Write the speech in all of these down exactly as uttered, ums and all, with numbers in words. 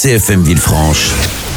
C F M Villefranche,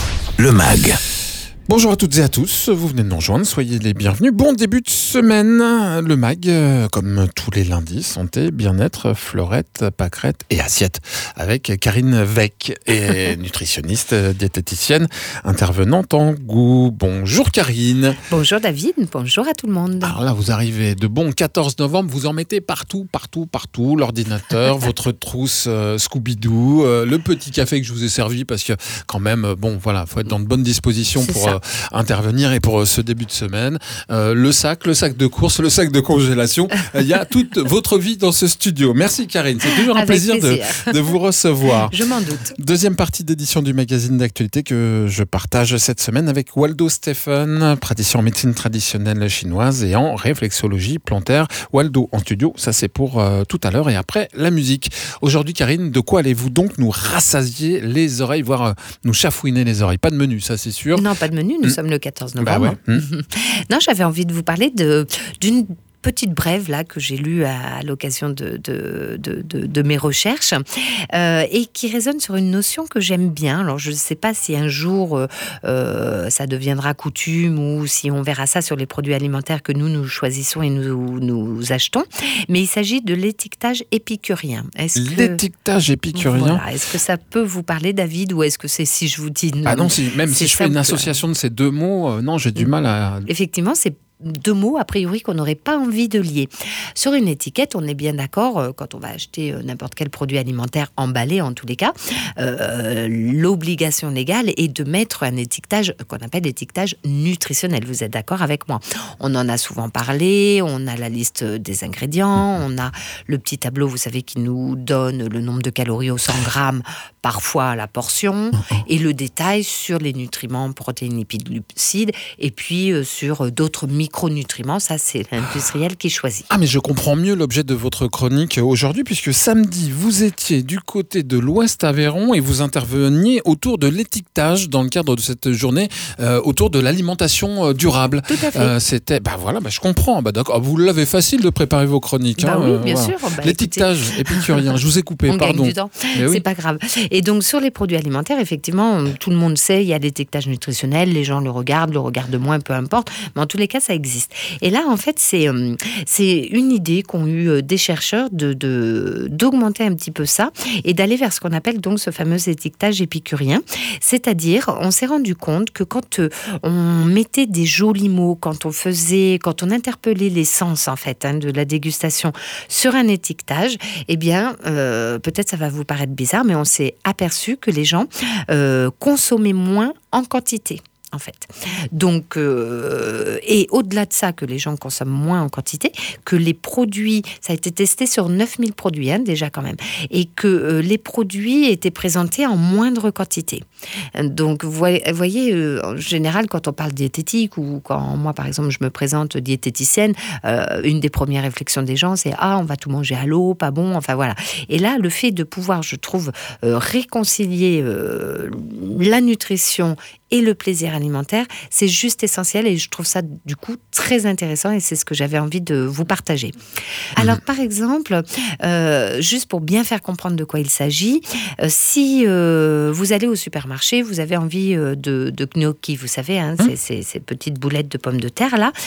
le M A G. Bonjour à toutes et à tous, vous venez de nous rejoindre, soyez les bienvenus. Bon début de semaine, le M A G, euh, comme tous les lundis, santé, bien-être, fleurette, pâquerette et assiette, avec Karine Weck, et nutritionniste, diététicienne, intervenante en goût. Bonjour Karine. Bonjour David, bonjour à tout le monde. Alors là, vous arrivez de bon quatorze novembre, vous en mettez partout, partout, partout, l'ordinateur, votre trousse euh, Scooby-Doo, euh, le petit café que je vous ai servi, parce que quand même, euh, bon voilà, faut être dans de bonnes dispositions C'est pour... ça. Euh, intervenir et pour ce début de semaine. Euh, le sac, le sac de course, le sac de congélation. Il y a toute votre vie dans ce studio. Merci Karine, c'est toujours un Avec plaisir, plaisir. De, de vous recevoir. Je m'en doute. Deuxième partie d'édition du magazine d'actualité que je partage cette semaine avec Waldo Stephen, praticien en médecine traditionnelle chinoise et en réflexologie plantaire. Waldo en studio, ça c'est pour euh, tout à l'heure et après la musique. Aujourd'hui Karine, de quoi allez-vous donc nous rassasier les oreilles, voire euh, nous chafouiner les oreilles? Pas de menu, ça c'est sûr. Non, pas de menu, nous mmh. sommes le quatorze novembre. Bah ouais. mmh. Non, j'avais envie de vous parler de, d'une petite brève là que j'ai lue à, à l'occasion de, de, de, de, de mes recherches euh, et qui résonne sur une notion que j'aime bien. Alors je ne sais pas si un jour euh, ça deviendra coutume ou si on verra ça sur les produits alimentaires que nous nous choisissons et nous, nous achetons, mais il s'agit de l'étiquetage épicurien. Est-ce que... L'étiquetage épicurien voilà. Est-ce que ça peut vous parler, David, ou est-ce que c'est si je vous dis non? Ah non, si, même si je fais une association de ces deux mots, euh, non, j'ai du mal à... Effectivement, c'est deux mots, a priori, qu'on n'aurait pas envie de lier. Sur une étiquette, on est bien d'accord, euh, quand on va acheter euh, n'importe quel produit alimentaire emballé, en tous les cas, euh, l'obligation légale est de mettre un étiquetage qu'on appelle l'étiquetage nutritionnel. Vous êtes d'accord avec moi? On en a souvent parlé, on a la liste des ingrédients, on a le petit tableau, vous savez, qui nous donne le nombre de calories au cent grammes, parfois à la portion, et le détail sur les nutriments, protéines, lipides, glucides, et puis euh, sur d'autres micronutriments. Micronutriments, ça c'est l'industriel qui choisit. Ah mais je comprends mieux l'objet de votre chronique aujourd'hui puisque samedi vous étiez du côté de l'Ouest Aveyron et vous interveniez autour de l'étiquetage dans le cadre de cette journée euh, autour de l'alimentation euh, durable. Tout à fait. Euh, c'était, bah voilà, bah je comprends. Bah d'accord, vous l'avez facile de préparer vos chroniques. Bah hein, oui, euh, bien voilà. sûr. Bah, l'étiquetage écoutez, épicurien. Je vous ai coupé, on pardon. gagne du temps. Mais oui. C'est pas grave. Et donc sur les produits alimentaires, effectivement, tout le monde sait, il y a l'étiquetage nutritionnel, les gens le regardent, le regardent moins, peu importe. Mais en tous les cas, ça existe. Et là, en fait, c'est, euh, c'est une idée qu'ont eu des chercheurs de, de, d'augmenter un petit peu ça et d'aller vers ce qu'on appelle donc ce fameux étiquetage épicurien. C'est-à-dire, on s'est rendu compte que quand euh, on mettait des jolis mots, quand on faisait, quand on interpellait les sens, en fait, hein, de la dégustation sur un étiquetage, eh bien, euh, peut-être ça va vous paraître bizarre, mais on s'est aperçu que les gens euh, consommaient moins en quantité. En fait. Donc, euh, et au-delà de ça, que les gens consomment moins en quantité, que les produits, ça a été testé sur neuf mille produits, hein, déjà quand même, et que euh, les produits étaient présentés en moindre quantité. Donc, vous voyez, euh, en général, quand on parle diététique, ou quand moi, par exemple, je me présente diététicienne, euh, une des premières réflexions des gens, c'est « Ah, on va tout manger à l'eau, pas bon », enfin voilà. Et là, le fait de pouvoir, je trouve, euh, réconcilier euh, la nutrition et le plaisir alimentaire, c'est juste essentiel et je trouve ça du coup très intéressant et c'est ce que j'avais envie de vous partager. Alors par exemple, euh, juste pour bien faire comprendre de quoi il s'agit, euh, si euh, vous allez au supermarché, vous avez envie euh, de, de gnocchi, vous savez, hein, c'est, c'est, ces petites boulettes de pommes de terre là,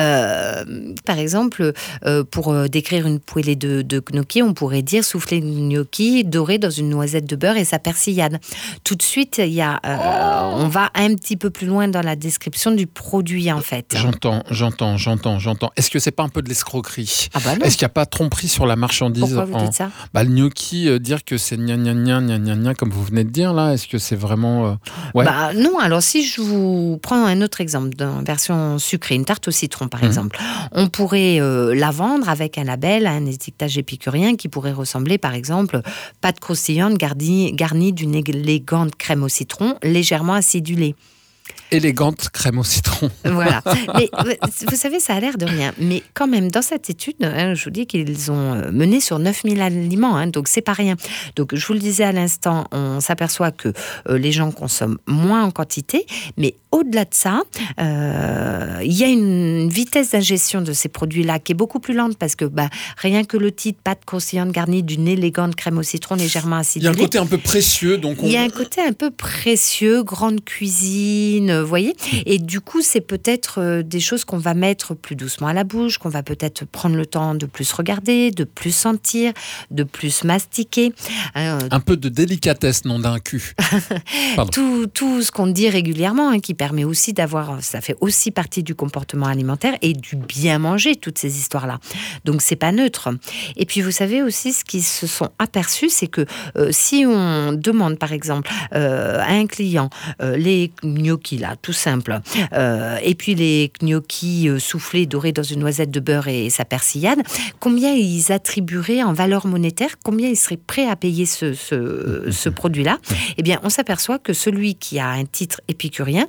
euh, par exemple, euh, pour euh, décrire une poêlée de, de gnocchi, on pourrait dire souffler le gnocchi doré dans une noisette de beurre et sa persillade. Tout de suite, il y a, euh, on va un petit peu plus loin dans la description du produit, en fait. J'entends, j'entends, j'entends, j'entends. Est-ce que c'est pas un peu de l'escroquerie? Ah bah non. Est-ce qu'il n'y a pas tromperie sur la marchandise? Pourquoi vous en... dites ça? Bah, le gnocchi, euh, dire que c'est gna gna gna gna gna gna, comme vous venez de dire, là, est-ce que c'est vraiment... Euh... Ouais. Bah non, alors si je vous prends un autre exemple, dans version sucrée, une tarte au citron, par mmh. exemple, on pourrait euh, la vendre avec un label, un étiquetage épicurien qui pourrait ressembler, par exemple, pâte croustillante garnie, garnie d'une élégante crème au citron, légèrement acidulée. Élégante crème au citron. Voilà. Mais vous savez, ça a l'air de rien. Mais quand même, dans cette étude, hein, je vous dis qu'ils ont mené sur neuf mille aliments, hein, donc c'est pas rien. Donc je vous le disais à l'instant, on s'aperçoit que euh, les gens consomment moins en quantité, mais au-delà de ça, euh, il y a une vitesse d'ingestion de ces produits-là qui est beaucoup plus lente parce que bah, rien que le titre, pâte croustillante garnie d'une élégante crème au citron légèrement acidulée. Il y a un côté un peu précieux. Donc on... Il y a un côté un peu précieux, grande cuisine, vous voyez. Et du coup, c'est peut-être des choses qu'on va mettre plus doucement à la bouche, qu'on va peut-être prendre le temps de plus regarder, de plus sentir, de plus mastiquer. Euh, un peu de délicatesse, non d'un cul. tout, tout ce qu'on dit régulièrement, hein, qui permet aussi d'avoir, ça fait aussi partie du comportement alimentaire et du bien manger, toutes ces histoires-là. Donc, c'est pas neutre. Et puis, vous savez aussi, ce qu'ils se sont aperçus, c'est que euh, si on demande, par exemple, euh, à un client euh, les gnocchis, là, tout simple, euh, et puis les gnocchis euh, soufflés, dorés dans une noisette de beurre et sa persillade, combien ils attribueraient en valeur monétaire, combien ils seraient prêts à payer ce, ce, ce produit-là, eh bien, on s'aperçoit que celui qui a un titre épicurien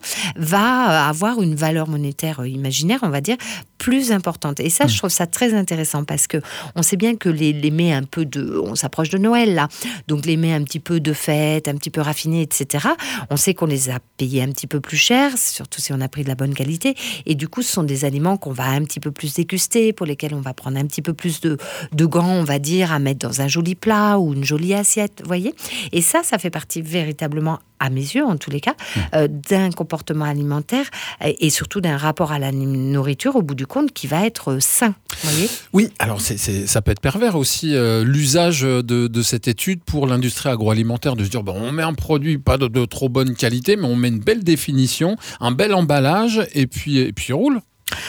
va avoir une valeur monétaire imaginaire, on va dire, plus importante. Et ça, mmh. je trouve ça très intéressant parce que on sait bien que les, les mets un peu de... On s'approche de Noël, là. Donc, les mets un petit peu de fête, un petit peu raffinés, et cetera. On sait qu'on les a payés un petit peu plus cher, surtout si on a pris de la bonne qualité. Et du coup, ce sont des aliments qu'on va un petit peu plus déguster, pour lesquels on va prendre un petit peu plus de, de gants, on va dire, à mettre dans un joli plat ou une jolie assiette, vous voyez. Et ça, ça fait partie véritablement, à mes yeux, en tous les cas, mmh. euh, d'un comportement alimentaire et surtout d'un rapport à la nourriture, au bout du compte, qui va être sain. Vous voyez ? Oui, alors c'est, c'est, ça peut être pervers aussi, euh, l'usage de, de cette étude pour l'industrie agroalimentaire, de se dire, bon, on met un produit pas de, de trop bonne qualité, mais on met une belle définition, un bel emballage, et puis, et puis roule.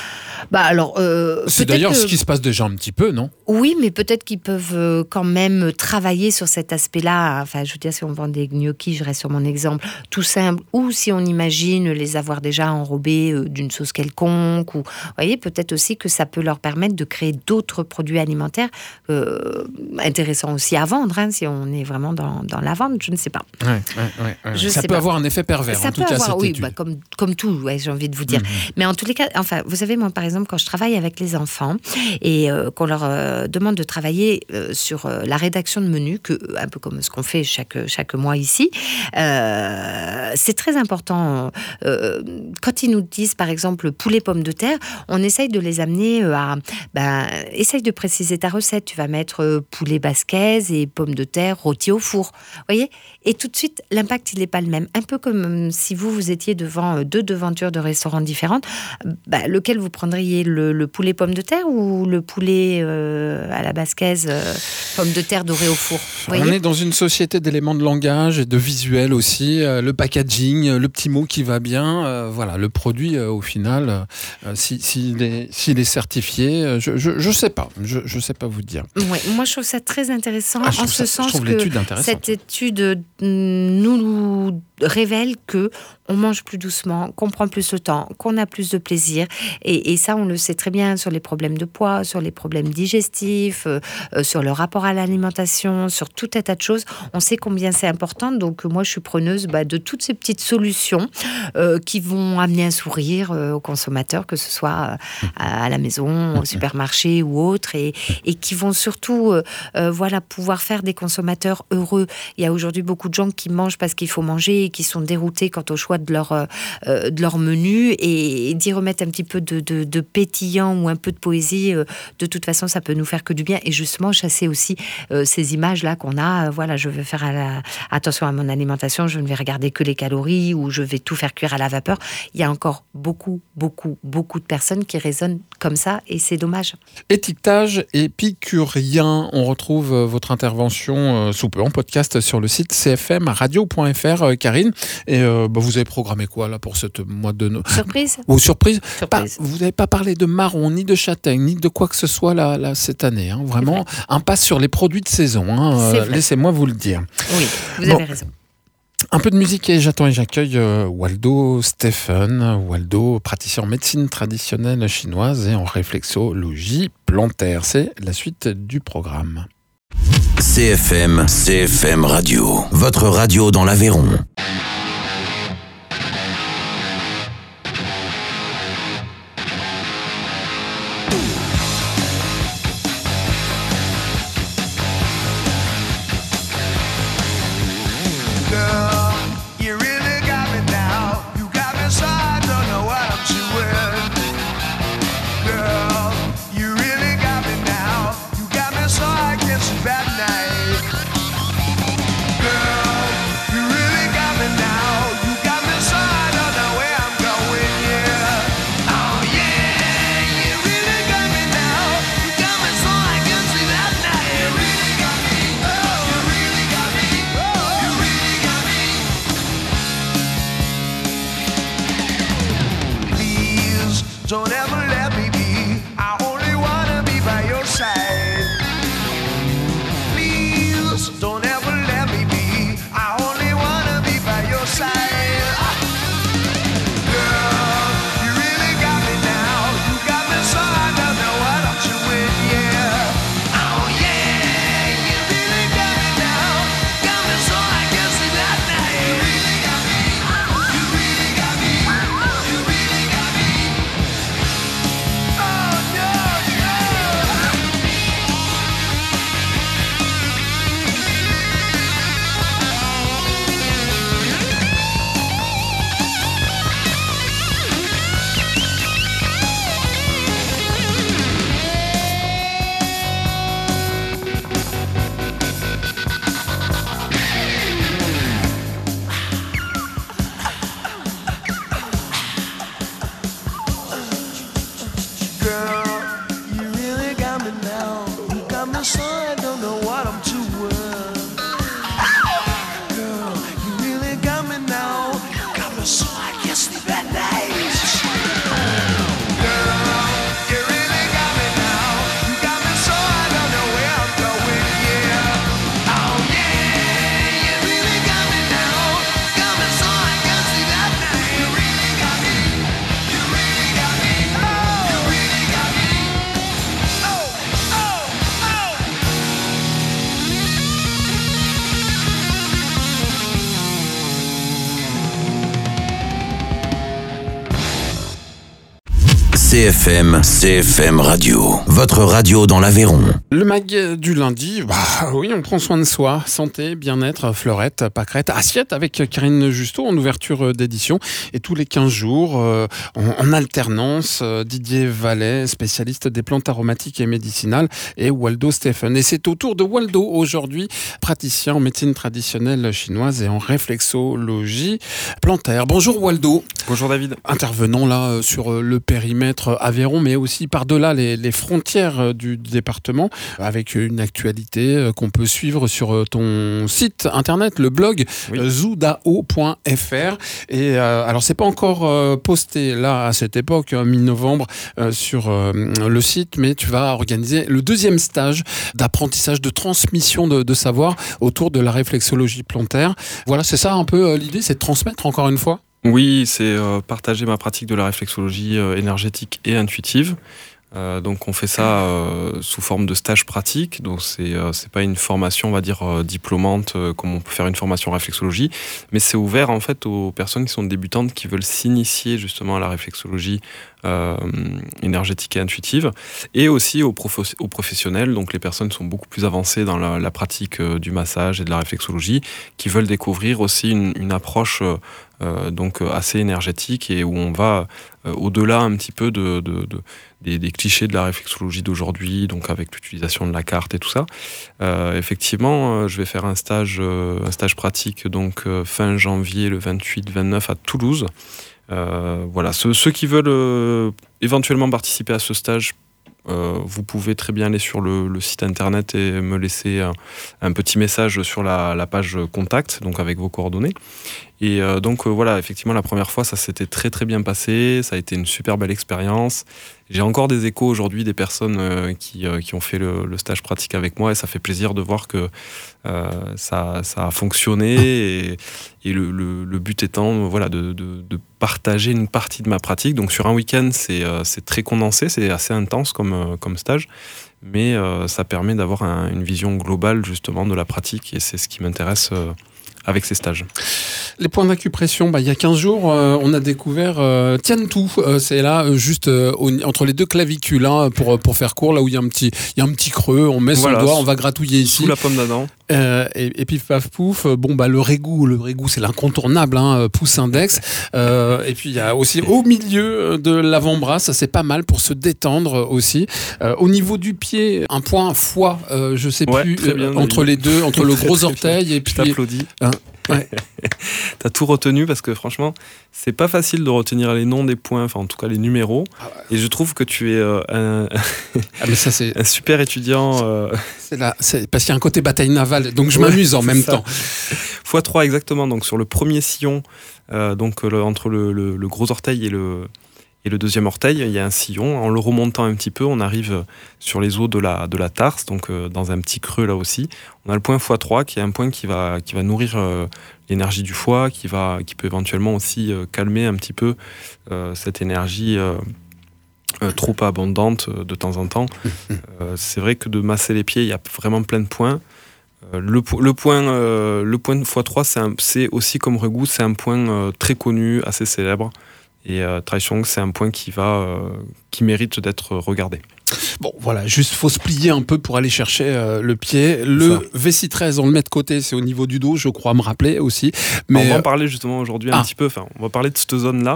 Bah alors, euh, c'est d'ailleurs que... ce qui se passe déjà un petit peu, non ? Oui, mais peut-être qu'ils peuvent quand même travailler sur cet aspect-là. Enfin, je veux dire, si on vend des gnocchis, je reste sur mon exemple, tout simple, ou si on imagine les avoir déjà enrobés d'une sauce quelconque, ou, vous voyez, peut-être aussi que ça peut leur permettre de créer d'autres produits alimentaires euh, intéressants aussi à vendre, hein, si on est vraiment dans, dans la vente, je ne sais pas. Ouais, ouais, ouais, ouais. Ça peut pas. avoir un effet pervers, ça en tout peut cas, avoir, cette oui, étude. Bah, comme, comme tout, ouais, j'ai envie de vous dire. Mmh. Mais en tous les cas, enfin, vous savez, moi, par exemple, quand je travaille avec les enfants et euh, qu'on leur euh, demande de travailler euh, sur euh, la rédaction de menus, que, un peu comme ce qu'on fait chaque, chaque mois ici, euh, c'est très important. Euh, quand ils nous disent, par exemple, poulet pommes de terre, on essaye de les amener à... Ben, essaye de préciser ta recette. Tu vas mettre euh, poulet basquaise et pommes de terre rôties au four. Vous voyez ? Et tout de suite, l'impact, il n'est pas le même. Un peu comme si vous, vous étiez devant deux devantures de restaurants différentes, ben, lequel vous prendriez, le, le poulet pommes de terre ou le poulet euh, à la basquaise, euh, pommes de terre dorées au four ? Vous On voyez ? est dans une société d'éléments de langage et de visuel aussi, euh, le packaging, le petit mot qui va bien, euh, voilà, le produit euh, au final, euh, si, s'il est, s'il est certifié, euh, je, je, je sais pas, je, je sais pas vous dire. Ouais, moi je trouve ça très intéressant, ah, en ce ça, sens que cette étude nous révèle que on mange plus doucement, qu'on prend plus le temps, qu'on a plus de plaisir. Et, et ça, on le sait très bien sur les problèmes de poids, sur les problèmes digestifs, euh, euh, sur le rapport à l'alimentation, sur tout un tas de choses. On sait combien c'est important. Donc, moi, je suis preneuse bah, de toutes ces petites solutions euh, qui vont amener un sourire euh, aux consommateurs, que ce soit euh, à la maison, au supermarché ou autre, et, et qui vont surtout euh, euh, voilà, pouvoir faire des consommateurs heureux. Il y a aujourd'hui beaucoup de gens qui mangent parce qu'il faut manger et qui sont déroutés quant au choix de leur, euh, de leur menu, et, et d'y remettre un petit peu de, de, de pétillant ou un peu de poésie, euh, de toute façon ça peut nous faire que du bien, et justement chasser aussi euh, ces images-là qu'on a, euh, voilà, je vais faire à la, attention à mon alimentation, je ne vais regarder que les calories, ou je vais tout faire cuire à la vapeur. Il y a encore beaucoup, beaucoup, beaucoup de personnes qui raisonnent comme ça, et c'est dommage. Étiquetage épicurien, on retrouve votre intervention euh, sous peu en podcast sur le site c f m radio point f r, euh, Karine, et euh, bah, vous avez programmé quoi là pour ce mois de Noël ? Surprise. Ou surprise, surprise. Pas, vous n'avez pas parlé de marron, ni de châtaigne, ni de quoi que ce soit là, là cette année, hein. Vraiment un pas sur les produits de saison, hein. euh, laissez-moi vous le dire. Oui, vous bon. avez raison. Un peu de musique et j'attends et j'accueille euh, Waldo Stephen. Waldo, praticien en médecine traditionnelle chinoise et en réflexologie plantaire. C'est la suite du programme. C F M, C F M Radio, votre radio dans l'Aveyron. don't ever let me be. I only wanna be by your side. Please don't ever let me be. I only wanna be by your side. Girl, you really got me now. You got me so I don't know what I'm doing, yeah. Oh yeah, you really got me now. Got me so I can't sleep at night. You really got me. You really got me. You really got me. Oh no, no. Girl, you really got me now. You got me so I don't know what I'm doing. Girl, you really got me now. You got me so I can't sleep at night. Girl, you really got me now. You got me so I don't know where I'm going, yeah. Oh yeah, you really got me now. Got me so I can't sleep at night. You really got me. You really got me. Oh, you really got me. Oh, oh, oh. C F M, C F M Radio. Votre radio dans l'Aveyron. Le mag du lundi, bah oui, on prend soin de soi. Santé, bien-être, fleurette, pâquerette, assiette avec Karine Justeau en ouverture d'édition. Et tous les quinze jours, euh, en, en alternance, euh, Didier Vallet, spécialiste des plantes aromatiques et médicinales, et Waldo Stephen. Et c'est au tour de Waldo aujourd'hui, praticien en médecine traditionnelle chinoise et en réflexologie plantaire. Bonjour Waldo. Bonjour David. Intervenant là euh, sur euh, le périmètre Aveyron, mais aussi par-delà les, les frontières euh, du département, avec une actualité euh, qu'on peut suivre sur euh, ton site internet, le blog Oui. euh, zoudao point f r. Et euh, alors c'est pas encore euh, posté là à cette époque, euh, mi-novembre, euh, sur euh, le site, mais tu vas organiser le deuxième stage d'apprentissage, de transmission de, de savoir autour de la réflexologie plantaire. Voilà, c'est ça un peu euh, l'idée, c'est de transmettre encore une fois. Oui, c'est euh, partager ma pratique de la réflexologie euh, énergétique et intuitive. Euh, donc on fait ça euh, sous forme de stage pratique, donc c'est euh, c'est pas une formation on va dire euh, diplômante euh, comme on peut faire une formation en réflexologie, mais c'est ouvert en fait aux personnes qui sont débutantes qui veulent s'initier justement à la réflexologie euh, énergétique et intuitive, et aussi aux, prof- aux professionnels, donc les personnes qui sont beaucoup plus avancées dans la, la pratique euh, du massage et de la réflexologie, qui veulent découvrir aussi une, une approche euh, euh, donc assez énergétique et où on va euh, au-delà un petit peu de, de, de Des, des clichés de la réflexologie d'aujourd'hui, donc avec l'utilisation de la carte et tout ça. Euh, effectivement, euh, je vais faire un stage, euh, un stage pratique donc euh, fin janvier, le vingt-huit vingt-neuf à Toulouse. Euh, voilà, ceux, ceux qui veulent euh, éventuellement participer à ce stage, euh, vous pouvez très bien aller sur le, le site internet et me laisser un, un petit message sur la, la page contact, donc avec vos coordonnées. Et euh, donc euh, voilà, effectivement la première fois ça s'était très très bien passé, ça a été une super belle expérience. J'ai encore des échos aujourd'hui des personnes euh, qui, euh, qui ont fait le, le stage pratique avec moi, et ça fait plaisir de voir que euh, ça, ça a fonctionné, et, et le, le, le but étant voilà, de, de, de partager une partie de ma pratique. Donc sur un week-end c'est, euh, c'est très condensé, c'est assez intense comme, euh, comme stage, mais euh, ça permet d'avoir un, une vision globale justement de la pratique, et c'est ce qui m'intéresse euh, avec ces stages. Les points d'acupression, bah, il y a quinze jours, euh, on a découvert euh, Tiantou. Euh, c'est là, euh, juste euh, au, entre les deux clavicules, hein, pour, pour faire court, là où il y a un petit, il y a un petit creux, on met son Voilà, doigt, sous, on va gratouiller ici. Sous la pomme d'Adam. Euh, et, et puis paf pouf, euh, bon bah le régou, le régou c'est l'incontournable, hein, pouce index. Euh, et puis il y a aussi au milieu de l'avant-bras, ça c'est pas mal pour se détendre aussi. Euh, au niveau du pied, un point foie, euh, je sais ouais, plus, bien, euh, entre les deux, entre le gros orteil et puis. Je t'applaudis. Hein, ouais. T'as tout retenu, parce que franchement, c'est pas facile de retenir les noms des points, enfin en tout cas les numéros. Ah ouais. Et je trouve que tu es euh, un, ah mais ça, c'est... un super étudiant. Euh... C'est là, c'est parce qu'il y a un côté bataille navale, donc je ouais, m'amuse en même ça. temps. fois trois exactement, donc sur le premier sillon, euh, donc le, entre le, le, le gros orteil et le, Et le deuxième orteil, il y a un sillon. En le remontant un petit peu, on arrive sur les os de la, de la tarse, donc euh, dans un petit creux là aussi. On a le point fois trois qui est un point qui va, qui va nourrir euh, l'énergie du foie, qui, va, qui peut éventuellement aussi euh, calmer un petit peu euh, cette énergie euh, euh, trop abondante euh, de temps en temps. Euh, c'est vrai que de masser les pieds, il y a vraiment plein de points. Euh, le, po- le, point, euh, le point fois trois, c'est, un- c'est aussi comme Regu, c'est un point euh, très connu, assez célèbre. Et euh, Taichung, c'est un point qui, va, euh, qui mérite d'être regardé. Bon, voilà, juste faut se plier un peu pour aller chercher euh, le pied. Le Ça. V six treize, on le met de côté, c'est au niveau du dos, je crois me rappeler aussi. Mais Mais on va en euh, parler justement aujourd'hui un ah. petit peu. Enfin, on va parler de cette zone-là.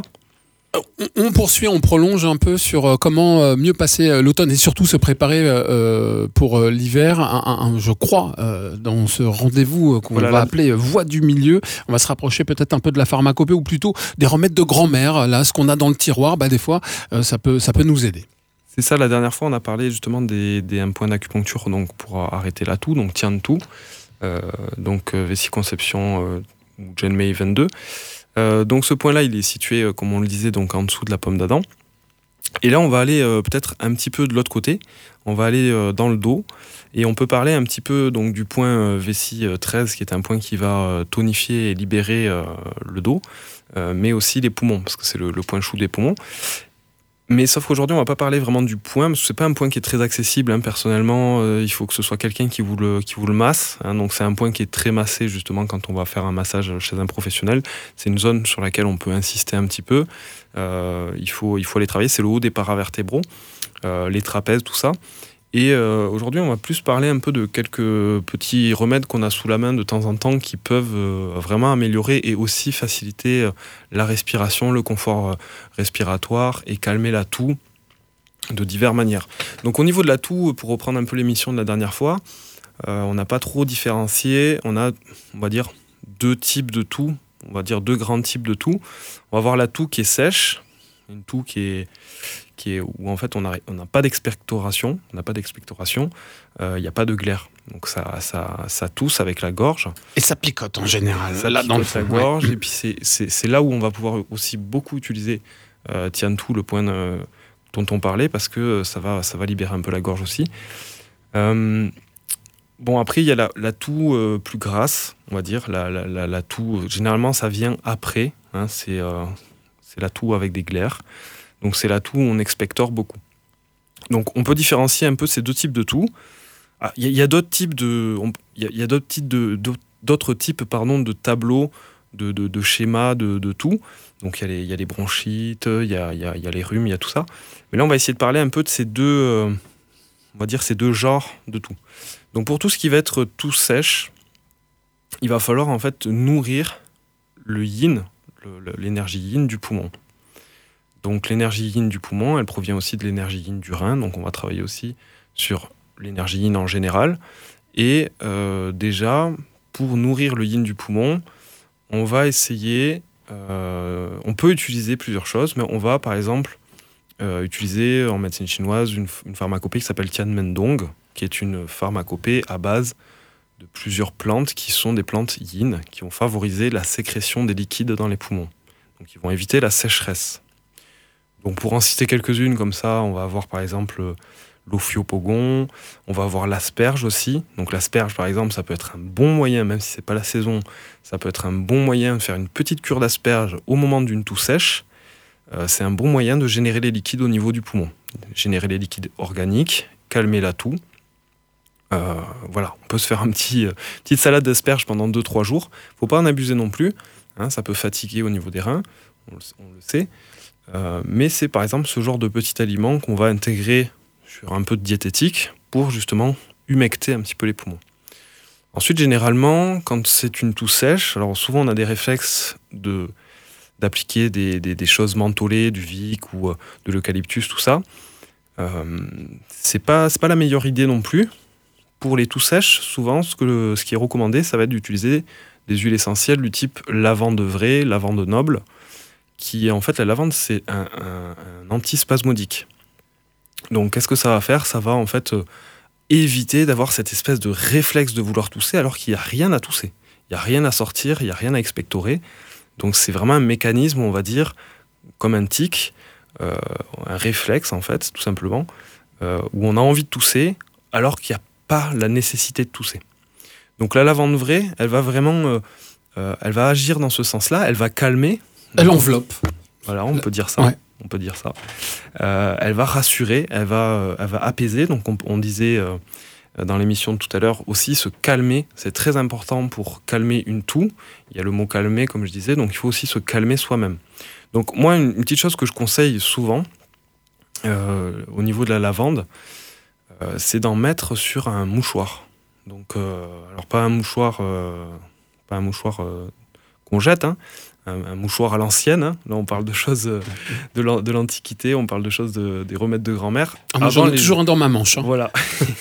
on, on poursuit, on prolonge un peu sur euh, comment euh, mieux passer euh, l'automne et surtout se préparer euh, pour euh, l'hiver. Un, un- un- je crois, euh, dans ce rendez-vous euh, qu'on Voilà, va là. appeler euh, Voix du milieu, on va se rapprocher peut-être un peu de la pharmacopée ou plutôt des remèdes de grand-mère. Là, ce qu'on a dans le tiroir, bah, des fois, euh, ça peut, ça peut nous aider. C'est ça, la dernière fois, on a parlé justement des, des un point d'acupuncture donc pour arrêter la toux, donc Tian Toux, euh, donc euh, vessie conception euh, ou Genmei vingt-deux. Euh, donc ce point-là, il est situé, euh, comme on le disait, donc en dessous de la pomme d'Adam. Et là, on va aller euh, peut-être un petit peu de l'autre côté. On va aller euh, dans le dos et on peut parler un petit peu donc du point euh, vessie euh, treize, qui est un point qui va euh, tonifier et libérer euh, le dos, euh, mais aussi les poumons, parce que c'est le, le point chou des poumons. Mais sauf qu'aujourd'hui, on va pas parler vraiment du point, parce que c'est pas un point qui est très accessible. Hein, personnellement, euh, il faut que ce soit quelqu'un qui vous le, qui vous le masse. Hein, donc c'est un point qui est très massé justement quand on va faire un massage chez un professionnel. C'est une zone sur laquelle on peut insister un petit peu. Euh, il faut, il faut aller travailler. C'est le haut des paravertébraux, euh, les trapèzes, tout ça. Et euh, aujourd'hui, on va plus parler un peu de quelques petits remèdes qu'on a sous la main de temps en temps qui peuvent euh, vraiment améliorer et aussi faciliter euh, la respiration, le confort euh, respiratoire et calmer la toux de diverses manières. Donc au niveau de la toux, pour reprendre un peu l'émission de la dernière fois, euh, on n'a pas trop différencié. On a, on va dire, deux types de toux, on va dire deux grands types de toux. On va avoir la toux qui est sèche, une toux qui est qui est où en fait on n'a on n'a pas d'expectoration, on n'a pas d'expectoration, il euh, n'y a pas de glaire, donc ça ça ça tousse avec la gorge. Et ça picote en général. Ça là, picote dans le la fond, gorge ouais. et puis c'est c'est c'est là où on va pouvoir aussi beaucoup utiliser euh, Tian Toux, le point euh, dont on parlait, parce que ça va ça va libérer un peu la gorge aussi. Euh, Bon, après, il y a la, la toux euh, plus grasse, on va dire. La, la, la, la toux, euh, généralement, ça vient après. Hein, c'est, euh, c'est la toux avec des glaires. Donc, c'est la toux où on expectore beaucoup. Donc, on peut différencier un peu ces deux types de toux. Ah, Il y, a- il y a d'autres types de, on- il y a, il y a d'autres types de, d'autres- d'autres types, pardon, de tableaux, de, de, de schémas de, de toux. Donc, il y a les, il y a les bronchites, il y a, il y a- il y a les rhumes, il y a tout ça. Mais là, on va essayer de parler un peu de ces deux, euh, on va dire ces deux genres de toux. Donc pour tout ce qui va être toux sèche, il va falloir en fait nourrir le yin, le- le- l'énergie yin du poumon. Donc l'énergie yin du poumon, elle provient aussi de l'énergie yin du rein, donc on va travailler aussi sur l'énergie yin en général. Et euh, déjà, pour nourrir le yin du poumon, on va essayer, euh, on peut utiliser plusieurs choses, mais on va par exemple euh, utiliser en médecine chinoise une, une pharmacopée qui s'appelle Tian Mendong, qui est une pharmacopée à base de plusieurs plantes qui sont des plantes yin, qui vont favoriser la sécrétion des liquides dans les poumons. Donc ils vont éviter la sécheresse. Donc pour en citer quelques-unes comme ça, on va avoir par exemple l'ophiopogon, on va avoir l'asperge aussi. Donc l'asperge par exemple, ça peut être un bon moyen, même si c'est pas la saison, ça peut être un bon moyen de faire une petite cure d'asperge au moment d'une toux sèche. Euh, c'est un bon moyen de générer les liquides au niveau du poumon. Générer les liquides organiques, calmer la toux. Euh, voilà, on peut se faire un petit euh, petite salade d'asperges pendant deux trois jours. Faut pas en abuser non plus, hein, ça peut fatiguer au niveau des reins, on le, on le sait. Euh, mais c'est par exemple ce genre de petit aliment qu'on va intégrer sur un peu de diététique pour justement humecter un petit peu les poumons. Ensuite, généralement, quand c'est une toux sèche, alors souvent on a des réflexes de d'appliquer des, des, des choses mentholées, du Vic ou euh, de l'eucalyptus, tout ça. Euh, c'est pas c'est pas la meilleure idée non plus. Pour les toux sèches, souvent, ce, que le- ce qui est recommandé, ça va être d'utiliser des huiles essentielles du type lavande vraie, lavande noble, qui en fait, la lavande, c'est un, un, un antispasmodique. Donc, qu'est-ce que ça va faire? Ça va en fait euh, éviter d'avoir cette espèce de réflexe de vouloir tousser alors qu'il n'y a rien à tousser. Il n'y a rien à sortir, il n'y a rien à expectorer. Donc, c'est vraiment un mécanisme, on va dire, comme un tic, euh, un réflexe, en fait, tout simplement, euh, où on a envie de tousser alors qu'il n'y a pas la nécessité de tousser. Donc la lavande vraie, elle va vraiment, euh, euh, elle va agir dans ce sens-là, elle va calmer. Elle enveloppe. Voilà, on peut dire ça. Ouais. On peut dire ça. Euh, elle va rassurer, elle va, euh, elle va apaiser. Donc on, on disait euh, dans l'émission de tout à l'heure aussi se calmer. C'est très important pour calmer une toux. Il y a le mot calmer, comme je disais. Donc il faut aussi se calmer soi-même. Donc moi, une, une petite chose que je conseille souvent euh, au niveau de la lavande, euh, c'est d'en mettre sur un mouchoir. Donc euh, alors pas un mouchoir, euh, pas un mouchoir euh, qu'on jette, hein. Un, un mouchoir à l'ancienne, hein. Là on parle de choses euh, de, l'an- de l'Antiquité, on parle de choses de, des remèdes de grand-mère. Ah, moi, j'en Avant, ai les- toujours un dans ma manche. Hein. Voilà.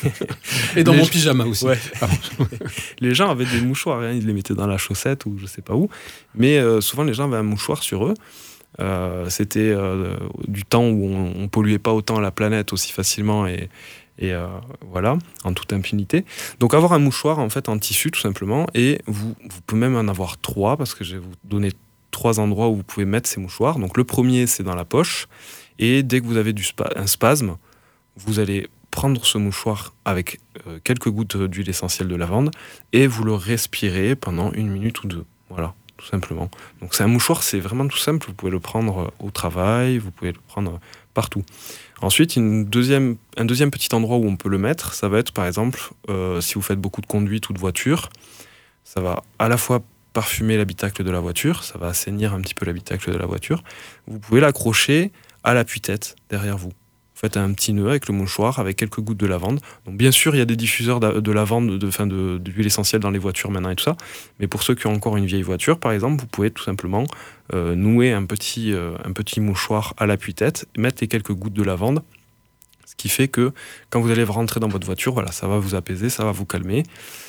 Et dans les mon gens- pyjama aussi. Ouais. Ah bon. Les gens avaient des mouchoirs, hein, ils les mettaient dans la chaussette ou je sais pas où, mais euh, souvent les gens avaient un mouchoir sur eux. Euh, c'était euh, du temps où on, on polluait pas autant la planète aussi facilement et, et euh, voilà, en toute impunité. Donc avoir un mouchoir en fait en tissu tout simplement, et vous, vous pouvez même en avoir trois parce que je vais vous donner trois endroits où vous pouvez mettre ces mouchoirs. Donc le premier c'est dans la poche, et dès que vous avez du spa- un spasme, vous allez prendre ce mouchoir avec euh, quelques gouttes d'huile essentielle de lavande et vous le respirez pendant une minute ou deux. Voilà, tout simplement. Donc c'est un mouchoir, c'est vraiment tout simple. Vous pouvez le prendre au travail, vous pouvez le prendre partout. Ensuite, une deuxième, un deuxième petit endroit où on peut le mettre, ça va être par exemple euh, si vous faites beaucoup de conduite ou de voiture, ça va à la fois parfumer l'habitacle de la voiture, ça va assainir un petit peu l'habitacle de la voiture. Vous pouvez l'accrocher à l'appui-tête derrière vous. Vous faites un petit nœud avec le mouchoir, avec quelques gouttes de lavande. Donc bien sûr, il y a des diffuseurs de, de lavande, de, fin de, d'huile essentielle dans les voitures maintenant et tout ça. Mais pour ceux qui ont encore une vieille voiture, par exemple, vous pouvez tout simplement euh, nouer un petit, euh, un petit mouchoir à l'appui-tête, mettre les quelques gouttes de lavande. Ce qui fait que quand vous allez rentrer dans votre voiture, voilà, ça va vous apaiser, ça va vous calmer.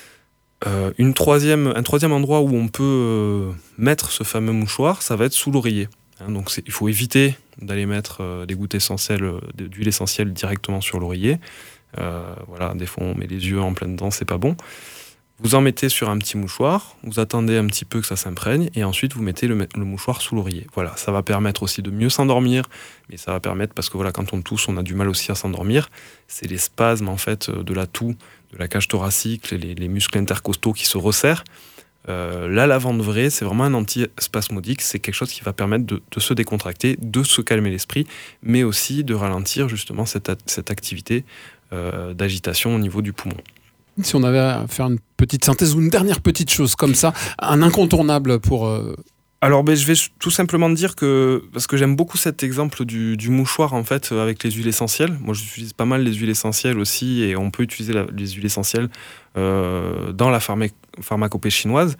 Euh, une troisième, un troisième endroit où on peut euh, mettre ce fameux mouchoir, ça va être sous l'oreiller. Hein, donc c'est, il faut éviter d'aller mettre euh, des gouttes essentielles, euh, d'huile essentielle directement sur l'oreiller. Euh, voilà, des fois on met les yeux en plein dedans, c'est pas bon. Vous en mettez sur un petit mouchoir, vous attendez un petit peu que ça s'imprègne, et ensuite vous mettez le, le mouchoir sous l'oreiller. Voilà, ça va permettre aussi de mieux s'endormir, mais ça va permettre, parce que voilà, quand on tousse, on a du mal aussi à s'endormir. C'est les spasmes en fait de la toux, de la cage thoracique, les, les muscles intercostaux qui se resserrent. Euh, la lavande vraie, c'est vraiment un antispasmodique, c'est quelque chose qui va permettre de, de se décontracter, de se calmer l'esprit, mais aussi de ralentir justement cette, cette activité euh, d'agitation au niveau du poumon. Si on avait à faire une petite synthèse ou une dernière petite chose comme ça, un incontournable pour... Euh... Alors ben, je vais tout simplement dire que, parce que j'aime beaucoup cet exemple du, du mouchoir en fait avec les huiles essentielles. Moi j'utilise pas mal les huiles essentielles aussi, et on peut utiliser la, les huiles essentielles euh, dans la pharma- pharmacopée chinoise.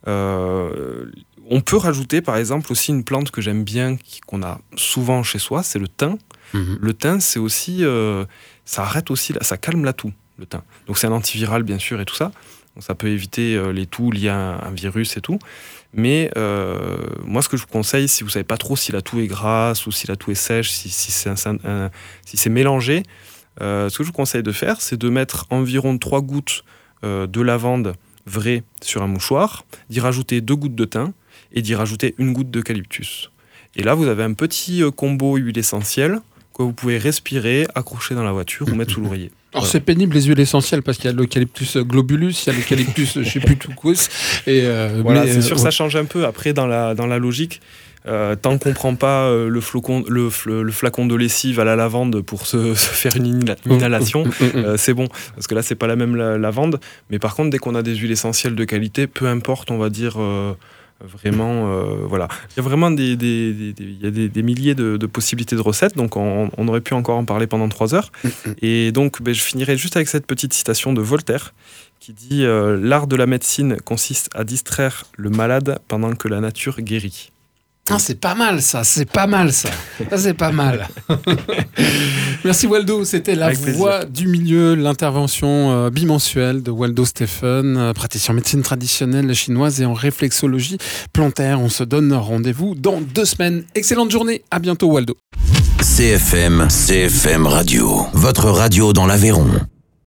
Euh, on peut rajouter par exemple aussi une plante que j'aime bien, qui, qu'on a souvent chez soi, c'est le thym. Mmh. Le thym, c'est aussi, euh, ça arrête aussi, ça calme la toux, le thym. Donc c'est un antiviral bien sûr et tout ça. Donc ça peut éviter euh, les toux liées à un, un virus et tout. Mais euh, moi, ce que je vous conseille, si vous savez pas trop si la toux est grasse ou si la toux est sèche, si, si, c'est, un, un, si c'est mélangé, euh, ce que je vous conseille de faire, c'est de mettre environ trois gouttes euh, de lavande vraie sur un mouchoir, d'y rajouter deux gouttes de thym et d'y rajouter une goutte d'eucalyptus. Et là, vous avez un petit combo huile essentielle que vous pouvez respirer, accrocher dans la voiture ou mettre sous l'oreiller. Alors Voilà. c'est pénible les huiles essentielles parce qu'il y a l'eucalyptus globulus, il y a l'eucalyptus je sais plus tout quoi. Et euh, Voilà, mais, c'est sûr, euh, ça change un peu. Après, dans la, dans la logique, euh, tant qu'on prend pas euh, le, flocon, le, fl- le flacon de lessive à la lavande pour se, se faire une, inhala- une inhalation, euh, c'est bon. Parce que là, c'est pas la même la- lavande. Mais par contre, dès qu'on a des huiles essentielles de qualité, peu importe, on va dire... euh, Vraiment, euh, voilà. Il y a vraiment des, des, des, des, il y a des, des milliers de, de possibilités de recettes, donc on, on aurait pu encore en parler pendant trois heures. Et donc, ben, je finirai juste avec cette petite citation de Voltaire qui dit euh, « L'art de la médecine consiste à distraire le malade pendant que la nature guérit. » Ah, c'est pas mal ça, c'est pas mal ça. Ça c'est pas mal. Merci Waldo, c'était la Avec voix plaisir. du milieu, l'intervention euh, bimensuelle de Waldo Stephen, euh, praticien en médecine traditionnelle chinoise et en réflexologie plantaire. On se donne rendez-vous dans deux semaines. Excellente journée, à bientôt Waldo. C F M, C F M Radio, votre radio dans l'Aveyron.